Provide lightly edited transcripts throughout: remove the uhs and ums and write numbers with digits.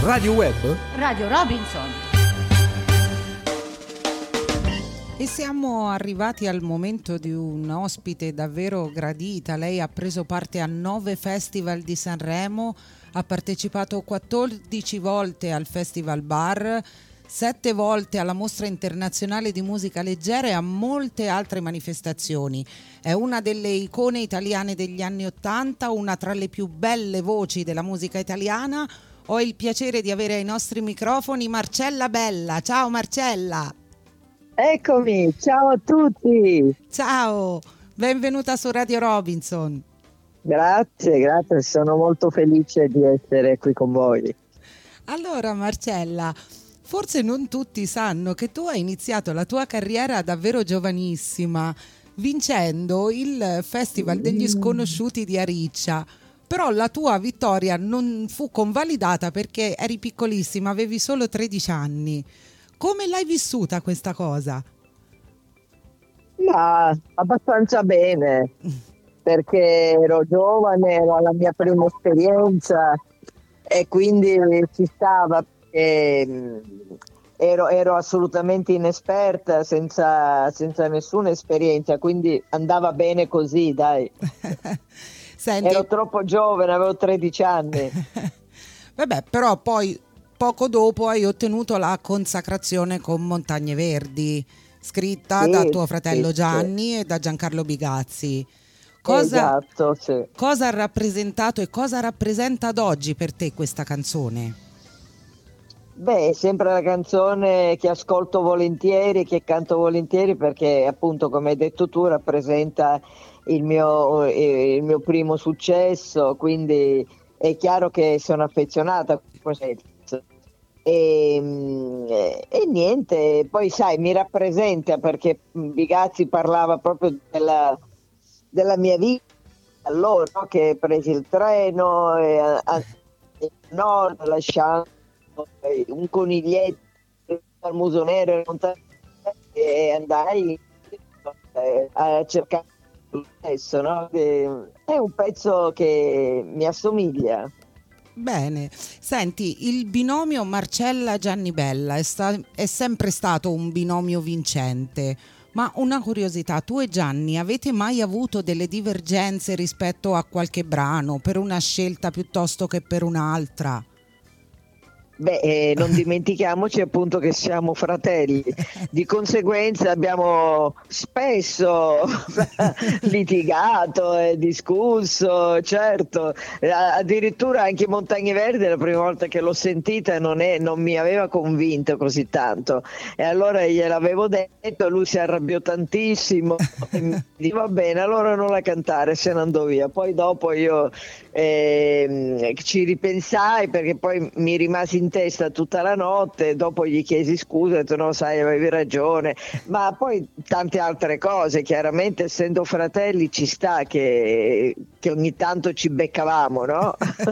Radio Web, Radio Robinson. E siamo arrivati al momento di un ospite davvero gradita. Lei ha preso parte a 9 festival di Sanremo, ha partecipato 14 volte al Festival Bar, 7 volte alla Mostra Internazionale di Musica Leggera e a molte altre manifestazioni. È una delle icone italiane degli anni '80, una tra le più belle voci della musica italiana. Ho il piacere di avere ai nostri microfoni Marcella Bella. Ciao Marcella! Eccomi, ciao a tutti. Ciao, benvenuta su Radio Robinson. Grazie, sono molto felice di essere qui con voi. Allora Marcella, forse non tutti sanno che tu hai iniziato la tua carriera davvero giovanissima, vincendo il Festival degli Sconosciuti di Ariccia. Però la tua vittoria non fu convalidata perché eri piccolissima, avevi solo 13 anni. Come l'hai vissuta questa cosa? Ma abbastanza bene, perché ero giovane, era la mia prima esperienza e quindi ci stava, ero assolutamente inesperta, senza nessuna esperienza, quindi andava bene così, dai. Senti, ero troppo giovane, avevo 13 anni. Vabbè, però poi poco dopo hai ottenuto la consacrazione con Montagne Verdi, scritta Sì, da tuo fratello sì, Gianni e da Giancarlo Bigazzi. Esatto, sì. Cosa ha rappresentato e cosa rappresenta ad oggi per te questa canzone? Beh, è sempre la canzone che ascolto volentieri, che canto volentieri, perché appunto, come hai detto tu, rappresenta il mio primo successo, quindi è chiaro che sono affezionata a questo. E niente, poi sai, mi rappresenta perché Bigazzi parlava proprio della mia vita allora, no? Che presi il treno a nord, lasciando un coniglietto al Muso Nero e andai a cercare il stesso, no? È un pezzo che mi assomiglia. Bene, senti, il binomio Marcella-Gianni Bella è sempre stato un binomio vincente, ma una curiosità, tu e Gianni avete mai avuto delle divergenze rispetto a qualche brano, per una scelta piuttosto che per un'altra? Beh, non dimentichiamoci appunto che siamo fratelli, di conseguenza abbiamo spesso litigato e discusso, certo, addirittura anche Montagne Verdi la prima volta che l'ho sentita non mi aveva convinto così tanto e allora gliel'avevo detto, lui si arrabbiò tantissimo e mi disse va bene, allora non la cantare, se ne andò via. Poi dopo io ci ripensai perché poi mi rimasi in testa tutta la notte, dopo gli chiesi scusa, ho detto no, sai, avevi ragione, ma poi tante altre cose, chiaramente essendo fratelli ci sta che ogni tanto ci beccavamo, no?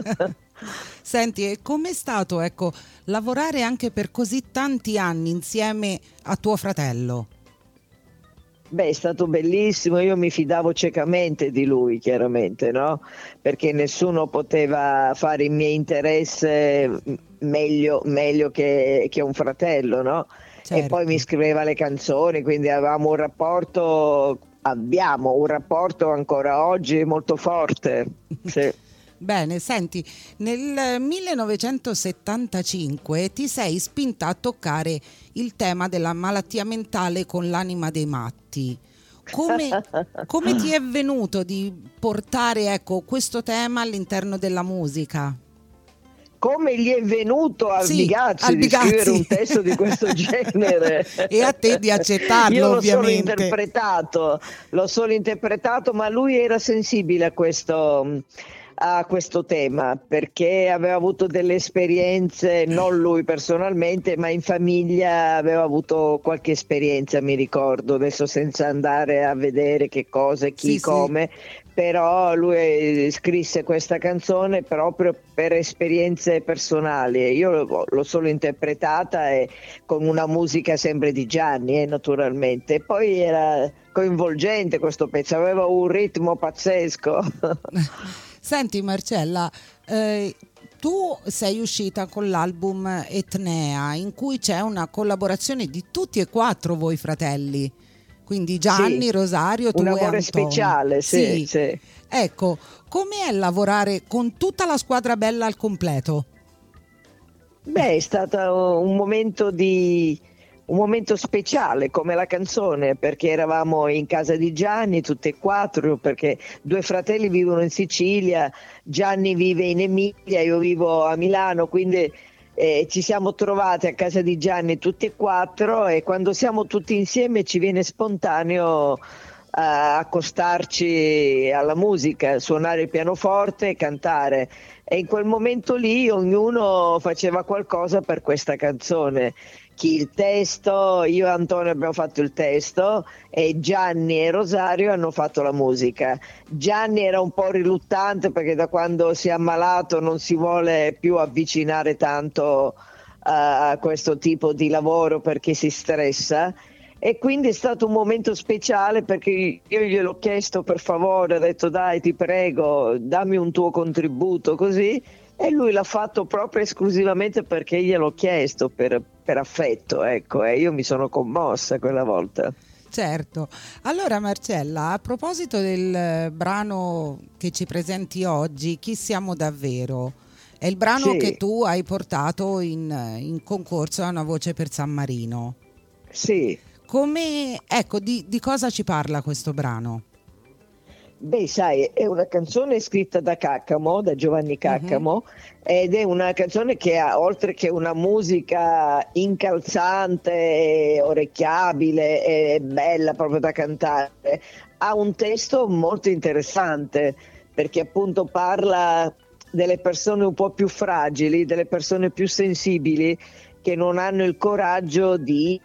Senti, e com'è stato, ecco, lavorare anche per così tanti anni insieme a tuo fratello? Beh, è stato bellissimo, io mi fidavo ciecamente di lui, chiaramente, no? Perché nessuno poteva fare il mio interesse meglio che un fratello, no? Certo. E poi mi scriveva le canzoni, quindi abbiamo un rapporto ancora oggi molto forte. Sì. Bene, senti, nel 1975 ti sei spinta a toccare il tema della malattia mentale con l'anima dei matti. Come ti è venuto di portare, ecco, questo tema all'interno della musica? Come gli è venuto al Bigazzi di scrivere un testo di questo genere? E a te di accettarlo, io ovviamente. L'ho solo interpretato, ma lui era sensibile a questo tema perché aveva avuto delle esperienze, non lui personalmente, ma in famiglia aveva avuto qualche esperienza, mi ricordo, adesso senza andare a vedere che cosa, chi, come. Però lui scrisse questa canzone proprio per esperienze personali. Io l'ho solo interpretata con una musica sempre di Gianni, naturalmente. E poi era coinvolgente questo pezzo, aveva un ritmo pazzesco. Senti Marcella, tu sei uscita con l'album Etnea, in cui c'è una collaborazione di tutti e quattro voi fratelli, quindi Gianni, sì, Rosario, tu un e amore Antonio. speciale, sì, sì. Ecco, com'è lavorare con tutta la squadra bella al completo? Beh, è stato un momento speciale come la canzone, perché eravamo in casa di Gianni tutti e quattro, perché due fratelli vivono in Sicilia, Gianni vive in Emilia, io vivo a Milano, quindi ci siamo trovati a casa di Gianni tutti e quattro, e quando siamo tutti insieme ci viene spontaneo accostarci alla musica, suonare il pianoforte e cantare. E in quel momento lì ognuno faceva qualcosa per questa canzone. Chi il testo, io e Antonio abbiamo fatto il testo e Gianni e Rosario hanno fatto la musica. Gianni era un po' riluttante perché da quando si è ammalato non si vuole più avvicinare tanto a questo tipo di lavoro perché si stressa. E quindi è stato un momento speciale perché io gliel'ho chiesto, per favore, ho detto dai, ti prego, dammi un tuo contributo così, e lui l'ha fatto proprio esclusivamente perché gliel'ho chiesto per affetto, ecco, e io mi sono commossa quella volta. Certo. Allora Marcella, a proposito del brano che ci presenti oggi, Chi siamo davvero? È il brano Sì, che tu hai portato in concorso a Una voce per San Marino. sì. Ecco, di cosa ci parla questo brano? Beh, sai, è una canzone scritta da Caccamo, da Giovanni Mhm. Caccamo, ed è una canzone che ha, oltre che una musica incalzante, orecchiabile e bella proprio da cantare, ha un testo molto interessante, perché appunto parla delle persone un po' più fragili, delle persone più sensibili che non hanno il coraggio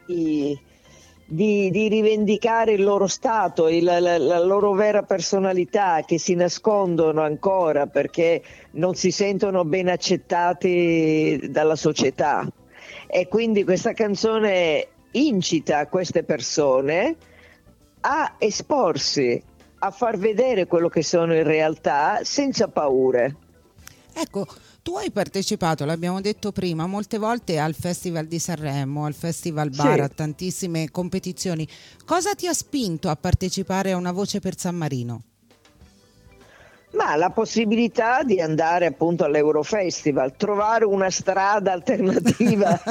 di rivendicare il loro stato, la loro vera personalità, che si nascondono ancora perché non si sentono ben accettati dalla società. E quindi questa canzone incita queste persone a esporsi, a far vedere quello che sono in realtà senza paure. Ecco, tu hai partecipato, l'abbiamo detto prima, molte volte al Festival di Sanremo, al Festival Bar, a Sì. tantissime competizioni. Cosa ti ha spinto a partecipare a Una voce per San Marino? Ma la possibilità di andare appunto all'Eurofestival, trovare una strada alternativa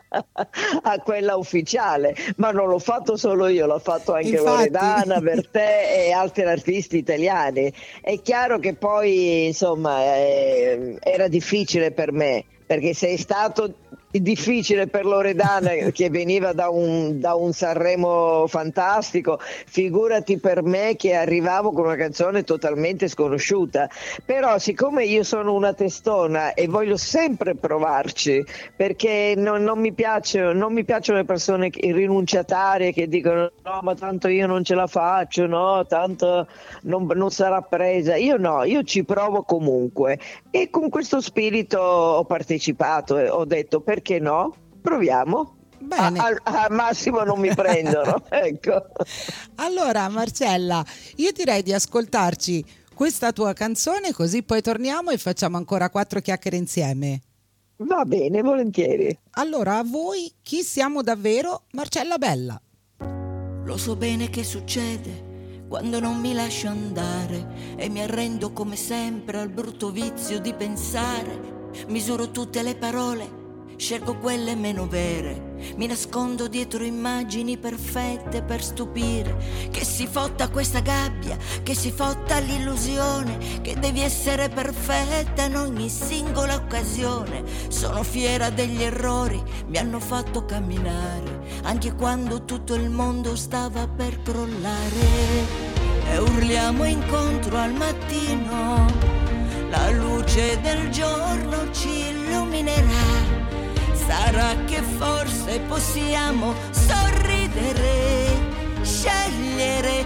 a quella ufficiale, ma non l'ho fatto solo io, l'ho fatto anche Infatti, Loredana, Bertè e altri artisti italiani. È chiaro che poi insomma era difficile per me, perché se è stato difficile per Loredana che veniva da un Sanremo fantastico, figurati per me che arrivavo con una canzone totalmente sconosciuta. Però siccome io sono una testona e voglio sempre provarci, perché non mi piacciono le persone rinunciatarie che dicono no, ma tanto io non ce la faccio, no, tanto non sarà presa. Io no, io ci provo comunque, e con questo spirito ho partecipato e ho detto perché no? Proviamo. bene. Al massimo non mi prendono, ecco. Allora, Marcella, io direi di ascoltarci questa tua canzone, così poi torniamo e facciamo ancora quattro chiacchiere insieme. Va bene, volentieri. Allora, a voi, chi siamo davvero? Marcella Bella. Lo so bene che succede quando non mi lascio andare e mi arrendo come sempre al brutto vizio di pensare. Misuro tutte le parole, scelgo quelle meno vere, mi nascondo dietro immagini perfette per stupire. Che si fotta questa gabbia, che si fotta l'illusione che devi essere perfetta in ogni singola occasione. Sono fiera degli errori, mi hanno fatto camminare anche quando tutto il mondo stava per crollare. E urliamo incontro al mattino, la luce del giorno ci illuminerà. Sarà che forse possiamo sorridere, scegliere,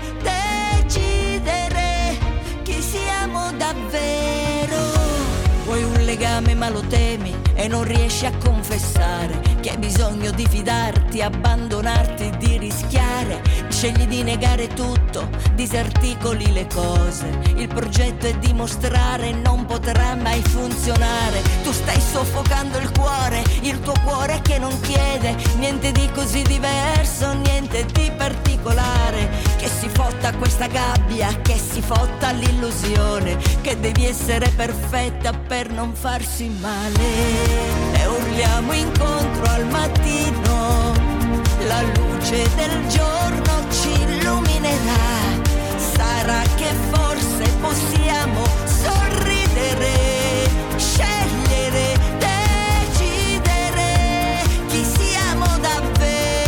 decidere chi siamo davvero. Vuoi un legame ame ma lo temi e non riesci a confessare che hai bisogno di fidarti, abbandonarti, di rischiare. Scegli di negare tutto, disarticoli le cose. Il progetto è dimostrare, non potrà mai funzionare. Tu stai soffocando il tuo cuore che non chiede niente di così diverso, niente di particolare. Che si fotta questa gabbia, che si fotta l'illusione che devi essere perfetta per non farsi male. E urliamo incontro al mattino, la luce del giorno ci illuminerà. Sarà che forse possiamo sorridere, scegliere, decidere chi siamo davvero.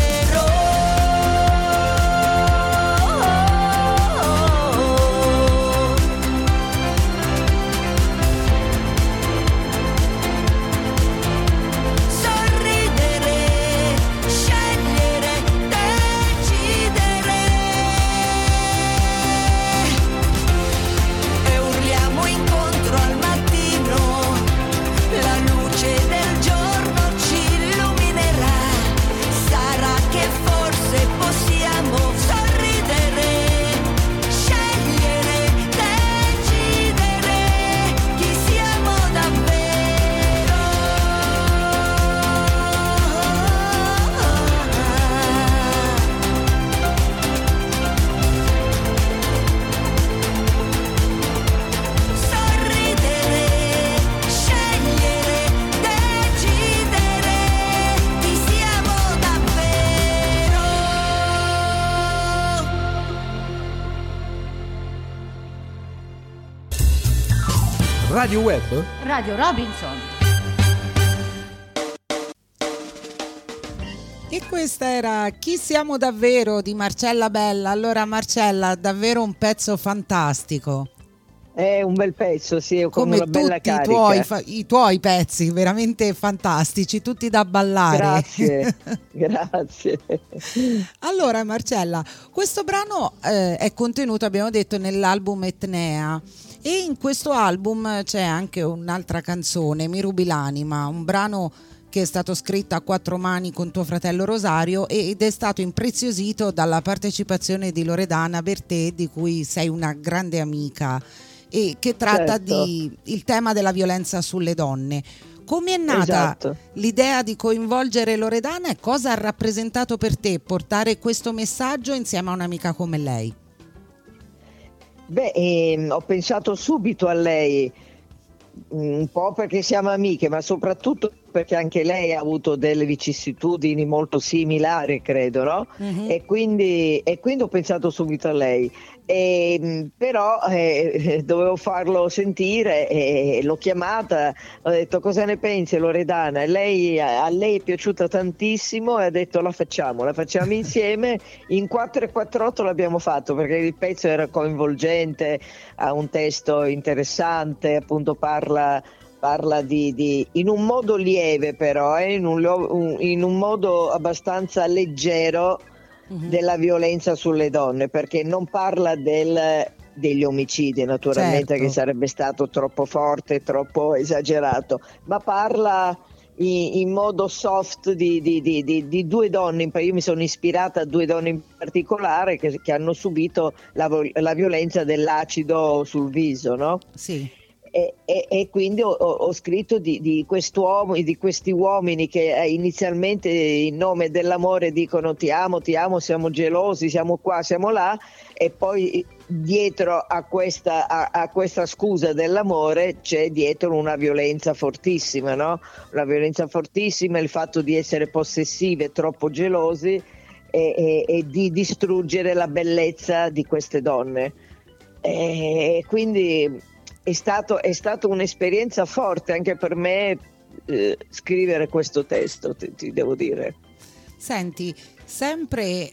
Radio Web? Radio Robinson. E questa era Chi siamo davvero di Marcella Bella. Allora Marcella, davvero un pezzo fantastico. È un bel pezzo, sì, con come una bella tutti carica. i tuoi pezzi, veramente fantastici, tutti da ballare. Grazie, grazie. Allora Marcella, questo brano è contenuto, abbiamo detto, nell'album Etnea. E in questo album c'è anche un'altra canzone, Mi rubi l'anima, un brano che è stato scritto a quattro mani con tuo fratello Rosario ed è stato impreziosito dalla partecipazione di Loredana Bertè, di cui sei una grande amica, e che tratta certo. di il tema della violenza sulle donne. Come è nata l'idea di coinvolgere Loredana e cosa ha rappresentato per te portare questo messaggio insieme a un'amica come lei? Ho pensato subito a lei, un po' perché siamo amiche, ma soprattutto perché anche lei ha avuto delle vicissitudini molto similari, credo, no? Mm-hmm. E quindi ho pensato subito a lei. Però dovevo farlo sentire, l'ho chiamata, ho detto: cosa ne pensi Loredana? E a lei è piaciuta tantissimo e ha detto: la facciamo insieme. In 4/48 l'abbiamo fatto, perché il pezzo era coinvolgente, ha un testo interessante, appunto parla di in un modo lieve, però in un modo abbastanza leggero, della violenza sulle donne, perché non parla degli omicidi, naturalmente, certo, che sarebbe stato troppo forte, troppo esagerato, ma parla in modo soft di due donne. Io mi sono ispirata a due donne in particolare che hanno subito la violenza dell'acido sul viso, no? Sì. E quindi ho scritto di questi uomini che inizialmente in nome dell'amore dicono ti amo, siamo gelosi, siamo qua, siamo là, e poi dietro a questa scusa dell'amore c'è dietro una violenza fortissima, no? Una violenza fortissima, il fatto di essere possessive, troppo gelosi e di distruggere la bellezza di queste donne. E quindi è stato un'esperienza forte anche per me scrivere questo testo, ti devo dire. Senti, sempre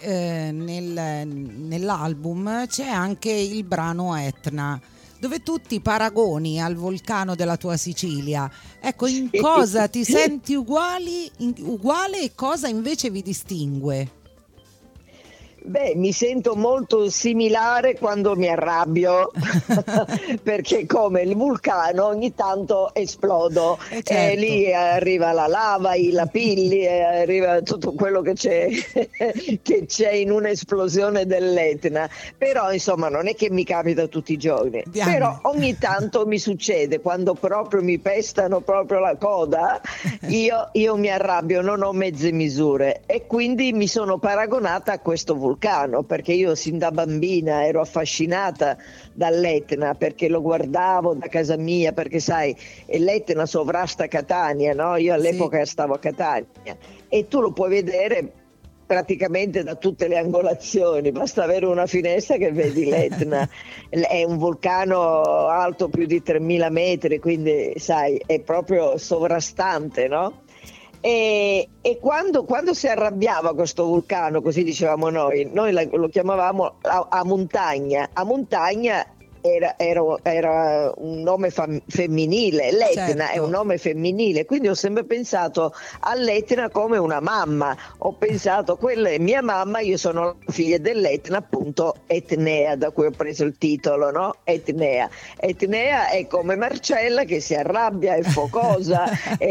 nell'album c'è anche il brano Etna, dove tu ti paragoni al vulcano della tua Sicilia. Ecco, in cosa ti senti uguale e cosa invece vi distingue? Beh, mi sento molto similare quando mi arrabbio, perché come il vulcano ogni tanto esplodo, Certo. e lì arriva la lava, i lapilli, arriva tutto quello che c'è, che c'è in un'esplosione dell'Etna. Però insomma non è che mi capita tutti i giorni, Diamine. però ogni tanto mi succede, quando proprio mi pestano proprio la coda, io mi arrabbio, non ho mezze misure, e quindi mi sono paragonata a questo vulcano, perché io sin da bambina ero affascinata dall'Etna, perché lo guardavo da casa mia, perché sai, l'Etna sovrasta Catania, no? Io all'epoca stavo a Catania, e tu lo puoi vedere praticamente da tutte le angolazioni, basta avere una finestra che vedi l'Etna. È un vulcano alto più di 3000 metri, quindi sai, è proprio sovrastante, no? E quando si arrabbiava questo vulcano, così dicevamo noi lo chiamavamo a montagna. A montagna era un nome femminile, l'Etna è un nome femminile, quindi ho sempre pensato all'Etna come una mamma. Ho pensato, quella è mia mamma, io sono la figlia dell'Etna, appunto Etnea, da cui ho preso il titolo, no? Etnea è come Marcella, che si arrabbia, è focosa,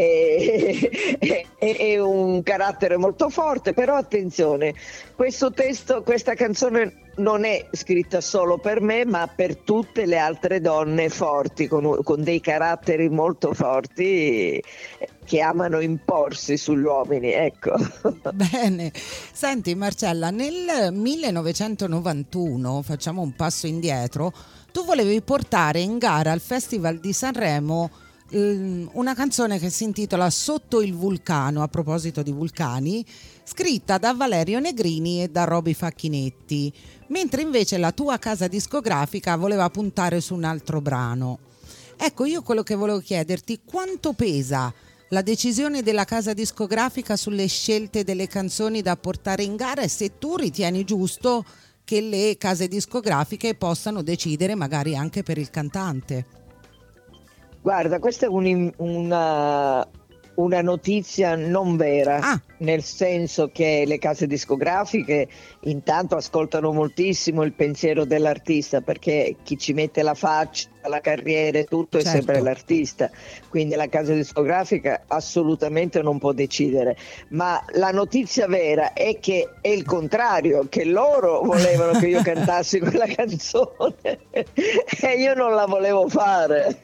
è un carattere molto forte. Però attenzione, questo testo, questa canzone non è scritta solo per me, ma per tutte le altre donne forti, con dei caratteri molto forti, che amano imporsi sugli uomini, ecco. Bene, senti Marcella, nel 1991, facciamo un passo indietro, tu volevi portare in gara al Festival di Sanremo una canzone che si intitola Sotto il vulcano, a proposito di vulcani, scritta da Valerio Negrini e da Roby Facchinetti, mentre invece la tua casa discografica voleva puntare su un altro brano. Ecco, io quello che volevo chiederti, quanto pesa la decisione della casa discografica sulle scelte delle canzoni da portare in gara, e se tu ritieni giusto che le case discografiche possano decidere magari anche per il cantante. Guarda, questa è una notizia non vera, nel senso che le case discografiche intanto ascoltano moltissimo il pensiero dell'artista, perché chi ci mette la faccia, la carriera e tutto è sempre l'artista, quindi la casa discografica assolutamente non può decidere. Ma la notizia vera è che è il contrario, che loro volevano che io cantassi quella canzone e io non la volevo fare.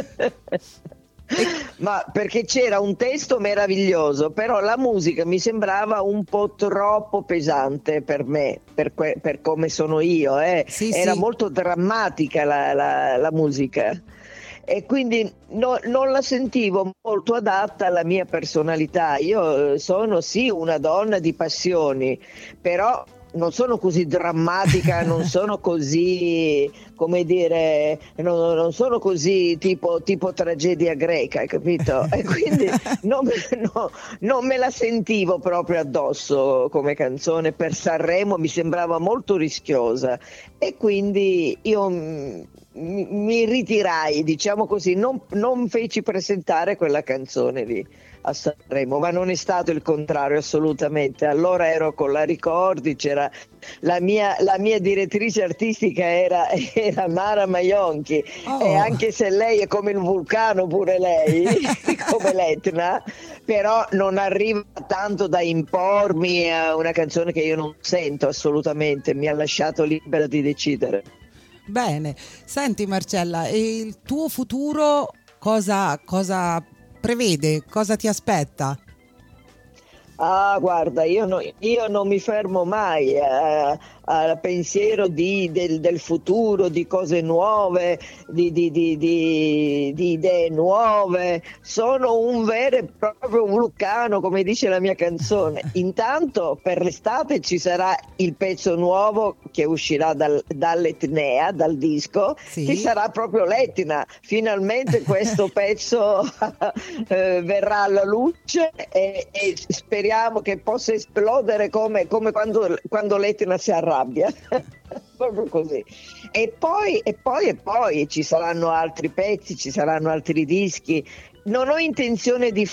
Ma perché c'era un testo meraviglioso, però la musica mi sembrava un po' troppo pesante per me, per come sono io, era molto drammatica la musica, e quindi non la sentivo molto adatta alla mia personalità. Io sono sì una donna di passioni, però non sono così drammatica, non sono così, come dire, non sono così tipo tragedia greca, hai capito? E quindi non me la sentivo proprio addosso come canzone per Sanremo, mi sembrava molto rischiosa, e quindi io mi ritirai, diciamo così, non feci presentare quella canzone lì a Sanremo, ma non è stato il contrario assolutamente. Allora ero con la Ricordi, c'era la mia direttrice artistica era Mara Maionchi, e anche se lei è come il vulcano pure lei, come l'Etna, però non arriva tanto da impormi a una canzone che io non sento assolutamente, mi ha lasciato libera di decidere. Bene, senti Marcella, e il tuo futuro cosa prevede? Cosa ti aspetta? Ah, guarda, io non mi fermo mai al pensiero del futuro, di cose nuove, di idee nuove. Sono un vero e proprio vulcano, come dice la mia canzone. Intanto per l'estate ci sarà il pezzo nuovo che uscirà dall'Etnea, dal disco, che sarà proprio l'Etna. Finalmente questo pezzo verrà alla luce, e speriamo che possa esplodere come quando l'Etna si arrabbia. Proprio così. E poi ci saranno altri pezzi, ci saranno altri dischi. Non ho intenzione di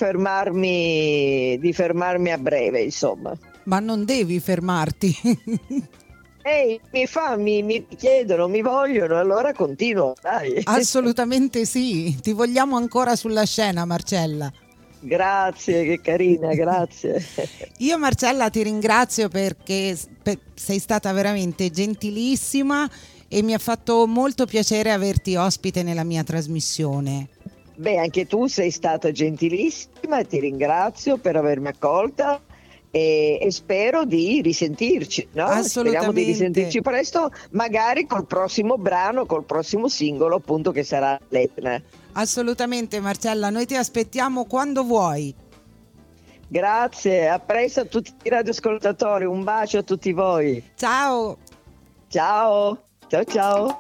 fermarmi a breve, insomma. Ma non devi fermarti. mi chiedono, mi vogliono, allora continuo, dai. Assolutamente sì, ti vogliamo ancora sulla scena, Marcella. Grazie, che carina, grazie. Io, Marcella, ti ringrazio perché sei stata veramente gentilissima e mi ha fatto molto piacere averti ospite nella mia trasmissione. Beh, anche tu sei stata gentilissima e ti ringrazio per avermi accolta e spero di risentirci, no? Speriamo di risentirci presto, magari col prossimo brano, col prossimo singolo, appunto, che sarà l'Etna. Assolutamente, Marcella, noi ti aspettiamo quando vuoi. Grazie, a presto a tutti i radioascoltatori, un bacio a tutti voi. Ciao. Ciao, ciao ciao.